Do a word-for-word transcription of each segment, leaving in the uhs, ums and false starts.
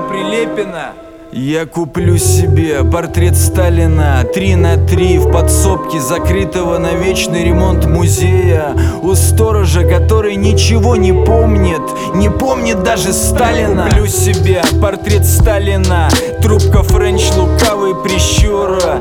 Прилепина. Я куплю себе портрет Сталина три на три в подсобке закрытого на вечный ремонт музея. У сторожа, который ничего не помнит, не помнит даже Сталина. Куплю себе портрет Сталина, трубка френч, лукавый прищура,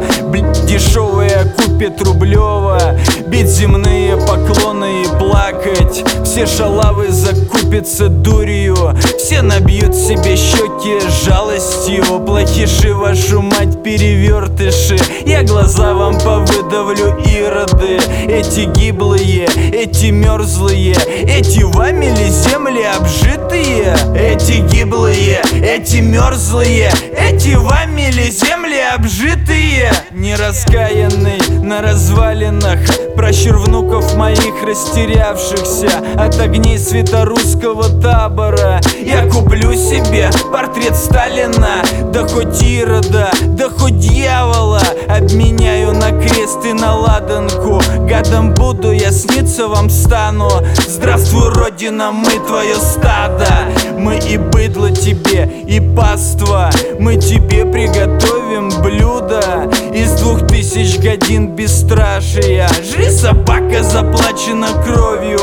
дешевая купит рублева, бить земные поклоны и плакать. Все шалавы закупятся дурью, все набьют себе щеки жалостью. Плохиши, вашу мать, перевертыши, я глаза вам повыдавлю, ироды. Эти гиблые, эти мерзлые, эти вами ли земли обжитые? Эти гиблые, эти мерзлые, эти вами ли земли обжитые? Нераскаянный на развалинах, пращур внуков моих растерявшихся от огней светорусского табора. Я куплю себе портрет Сталина, да хоть Ирода, да хоть дьявола, обменяю на крест и на ладанку. Гадом буду, я сниться вам стану. Здравствуй, Родина, мы твое стадо. Мы и быдло тебе, и паства. Мы тебе приготовим блюдо из двух тысяч годин бесстрашия. Жри, собака, заплачена кровью,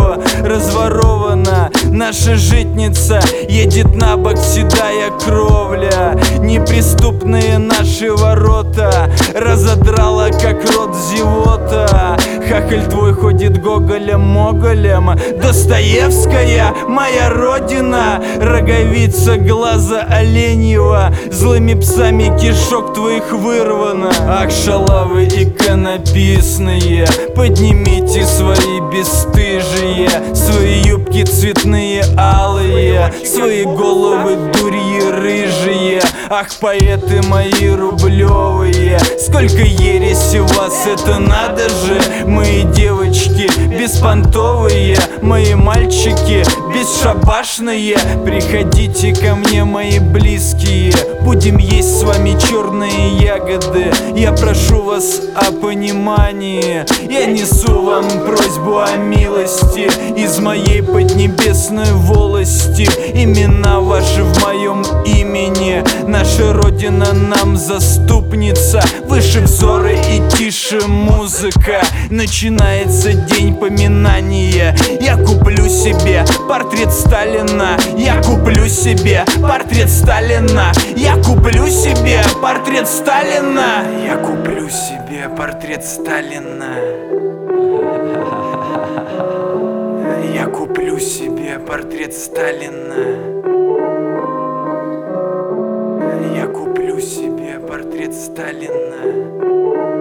разворована наша житница, едет на бок седая кровля. Неприступные наши ворота разодрала, как рот зевота. Хахаль твой ходит гоголем-моголем. Достоевская, моя родина, роговица глаза оленьего, злыми псами кишок твоих вырвано. Ах, шалавы иконописные, поднимите свои бесстыжие, свои юбки цветные алые, свои головы дурьи рыжие. Ах, поэты мои рублевые, сколько ереси у вас, это надо же. Мои девочки беспонтовые, мои мальчики бесшабашные, приходите ко мне, мои близкие, будем есть с вами черные ягоды. Я прошу вас о понимании, я несу вам просьбу о милости из моей поднебесной волости. Имена ваши в моем имени, наша Родина нам заступница. Выше взоры и тише музыка, начинается день поминания. Я куплю себе портрет Сталина, я куплю себе портрет Сталина, я куплю себе портрет Сталина, я куплю себе портрет Сталина. Я куплю себе портрет Сталина. Я куплю себе портрет Сталина.